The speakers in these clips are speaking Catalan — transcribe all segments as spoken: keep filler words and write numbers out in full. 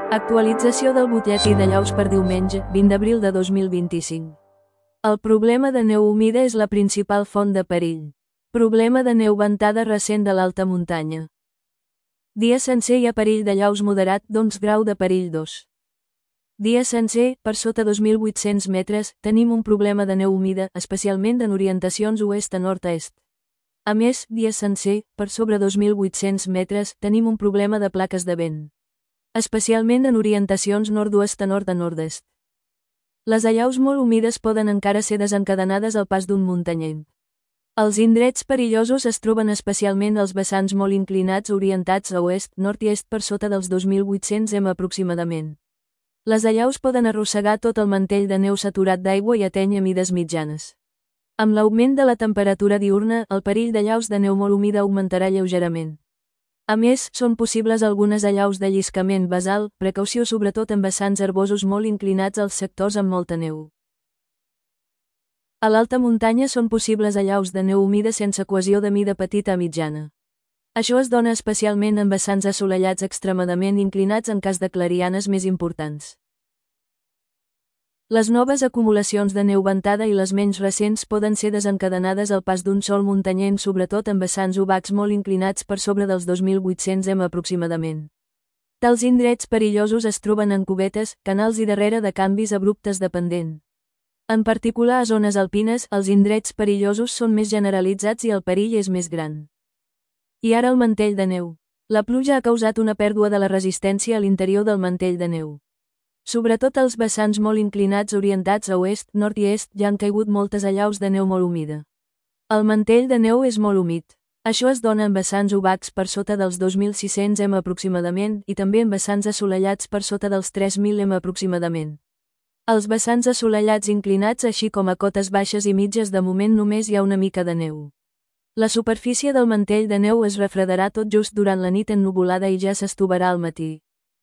Actualització del butlletí de llaus per diumenge, vint d'abril de dos mil vint-i-cinc. El problema de neu humida és la principal font de perill. Problema de neu ventada recent de l'alta muntanya. Dia sencer hi ha perill de llaus moderat, doncs grau de perill dos. Dia sencer, per sota dos mil vuit-cents metres, tenim un problema de neu humida, especialment en orientacions oest a nord-est. A més, dia sencer, per sobre dos mil vuit-cents metres, tenim un problema de plaques de vent. Especialment en orientacions nord-oest a nord a nord-est. Les allaus molt humides poden encara ser desencadenades al pas d'un muntanyenc. Els indrets perillosos es troben especialment als vessants molt inclinats orientats a oest, nord i est per sota dels dos mil vuit-cents metres aproximadament. Les allaus poden arrossegar tot el mantell de neu saturat d'aigua i ateny a mides mitjanes. Amb l'augment de la temperatura diürna, el perill d'allaus de neu molt humida augmentarà lleugerament. A més, són possibles algunes allaus de lliscament basal, precaució sobretot en vessants herbosos molt inclinats als sectors amb molta neu. A l'alta muntanya són possibles allaus de neu humida sense cohesió de mida petita a mitjana. Això es dona especialment en vessants assolellats extremadament inclinats en cas de clarianes més importants. Les noves acumulacions de neu ventada i les menys recents poden ser desencadenades al pas d'un sol muntanyenc sobretot en vessants obacs molt inclinats per sobre dels dos mil vuit-cents metres aproximadament. Tals indrets perillosos es troben en cubetes, canals i darrere de canvis abruptes de pendent. En particular a zones alpines, els indrets perillosos són més generalitzats i el perill és més gran. I ara el mantell de neu. La pluja ha causat una pèrdua de la resistència a l'interior del mantell de neu. Sobretot als vessants molt inclinats orientats a oest, nord i est ja han caigut moltes allaus de neu molt humida. El mantell de neu és molt humit. Això es dona en vessants obacs per sota dels dos mil sis-cents metres aproximadament i també en vessants assolellats per sota dels tres mil metres aproximadament. Als vessants assolellats inclinats així com a cotes baixes i mitges de moment només hi ha una mica de neu. La superfície del mantell de neu es refredarà tot just durant la nit ennuvolada i ja s'estovarà al matí.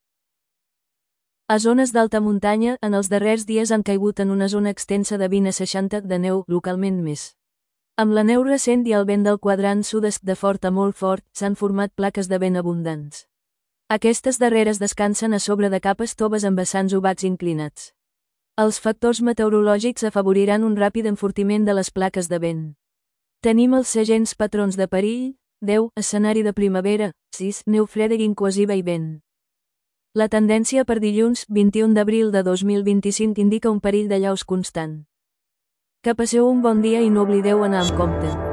A zones d'alta muntanya, en els darrers dies han caigut en una zona extensa de vint a seixanta de neu, localment més. Amb la neu recent i el vent del quadrant sud-est de fort a molt fort, s'han format plaques de vent abundants. Aquestes darreres descansen a sobre de capes toves amb vessants obacs inclinats. Els factors meteorològics afavoriran un ràpid enfortiment de les plaques de vent. Tenim els segents patrons de perill, deu, escenari de primavera, sis, neu freda i incohesiva i vent. La tendència per dilluns, vint-i-un d'abril de dos mil vint-i-cinc indica un perill d'allaus constant. Que passeu un bon dia i no oblideu anar amb compte.